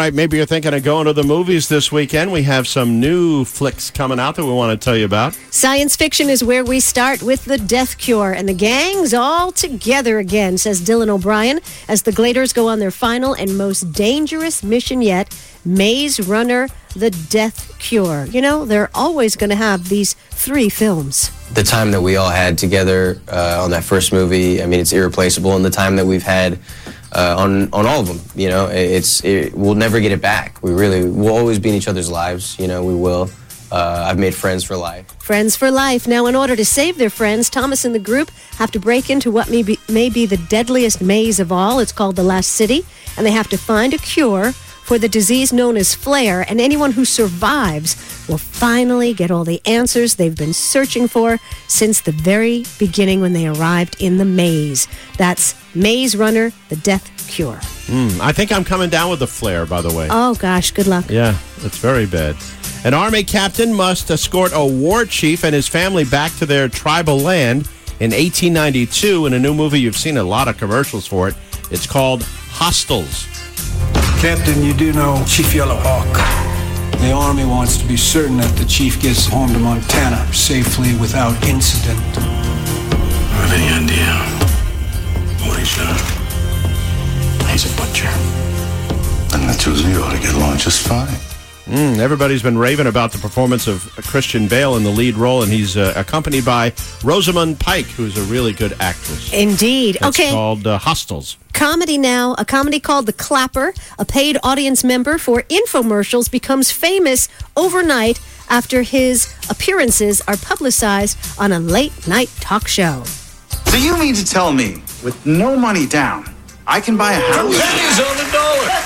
right, maybe you're thinking of going to the movies this weekend. We have some new flicks coming out that we want to tell you about. Science fiction is where we start with The Death Cure, and the gang's all together again, says Dylan O'Brien, as the Gladers go on their final and most dangerous mission yet, Maze Runner, The Death Cure. You know, they're always going to have these 3 films. The time that we all had together on that first movie, I mean, it's irreplaceable, and the time that we've had on all of them, you know, we'll never get it back. We'll always be in each other's lives, you know, we will. I've made friends for life. Friends for life. Now, in order to save their friends, Thomas and the group have to break into what may be the deadliest maze of all. It's called the Last City, and they have to find a cure for the disease known as flare, and anyone who survives will finally get all the answers they've been searching for since the very beginning when they arrived in the maze. That's Maze Runner, The Death Cure. I think I'm coming down with the flare, by the way. Oh, gosh, good luck. Yeah, it's very bad. An Army captain must escort a war chief and his family back to their tribal land in 1892 in a new movie. You've seen a lot of commercials for it. It's called Hostiles. Captain, you do know Chief Yellowhawk. The Army wants to be certain that the chief gets home to Montana safely without incident. I have any idea what he's done? He's a butcher. And the two of you ought to get along just fine. Everybody's been raving about the performance of Christian Bale in the lead role, and he's accompanied by Rosamund Pike, who's a really good actress. Indeed. It's okay. called Hostiles. Comedy now. A comedy called The Clapper. A paid audience member for infomercials becomes famous overnight after his appearances are publicized on a late-night talk show. So you mean to tell me, with no money down, I can buy a house? Pennies on the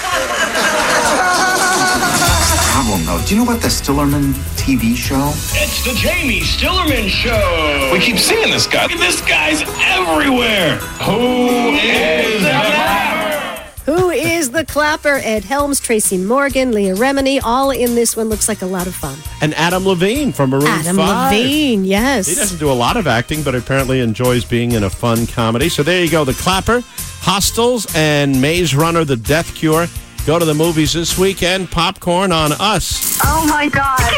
dollar. Problem though, do you know about the Stillerman TV show? It's the Jamie Stillerman Show. We keep seeing this guy. This guy's everywhere. Who is the Clapper? Who is the Clapper? Ed Helms, Tracy Morgan, Leah Remini, all in this one. Looks like a lot of fun. And Adam Levine from Maroon 5. Adam Levine, yes. He doesn't do a lot of acting, but apparently enjoys being in a fun comedy. So there you go, The Clapper, Hostiles, and Maze Runner, The Death Cure. Go to the movies this weekend. Popcorn on us. Oh, my God.